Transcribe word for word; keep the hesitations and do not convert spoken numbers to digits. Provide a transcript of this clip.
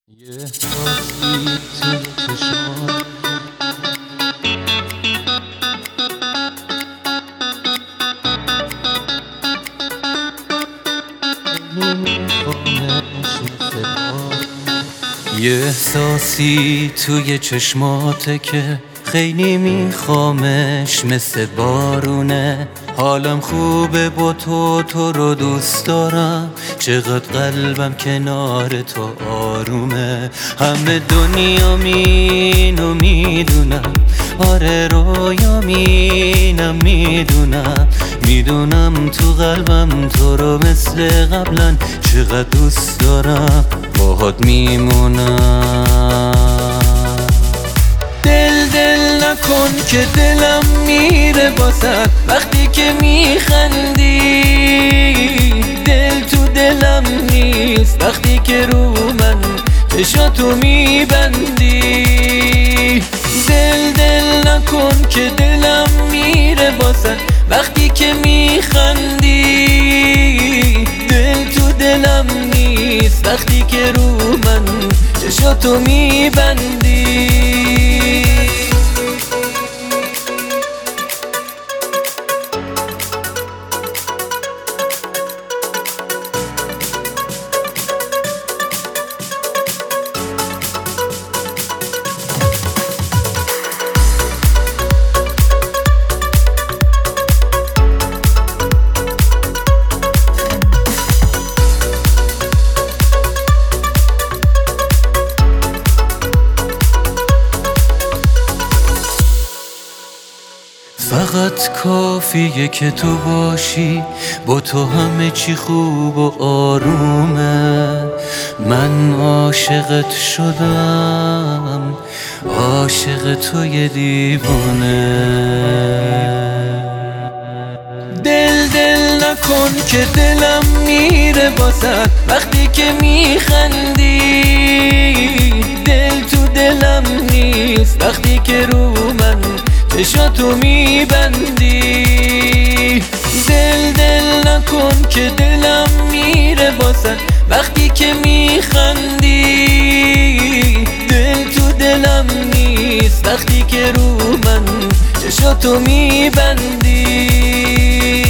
یه احساسی توی چشمات نمیخوامش مثل بارونه یه احساسی توی چشماته که خیلی میخوامش مثل بارونه حالم خوبه با تو تو رو دوست دارم چقدر قلبم کنار تو آرومه همه دنیا مینو میدونم آره رویا مینم میدونم میدونم تو قلبم تو رو مثل قبلا چقدر دوست دارم باهات میمونم دل دل نکن که دلم میره باست وقتی که میخندی دل تو دلم نیست وقتی که رو من چشاتو میبندی دل دل نکن که دلم میره باست وقتی که میخندی دل تو دلم نیست وقتی که رو من چشاتو میبندی فقط کافیه که تو باشی با تو همه چی خوب و آرومه من عاشقت شدم عاشق توی دیوانه دل دل نکن که دلم میره باست وقتی که میخندی دل تو دلم نیست وقتی که رو من چشاتو میبندی دل دل نکن که دلم میره باست وقتی که میخندی دل تو دلم نیست وقتی که رو من چشاتو میبندی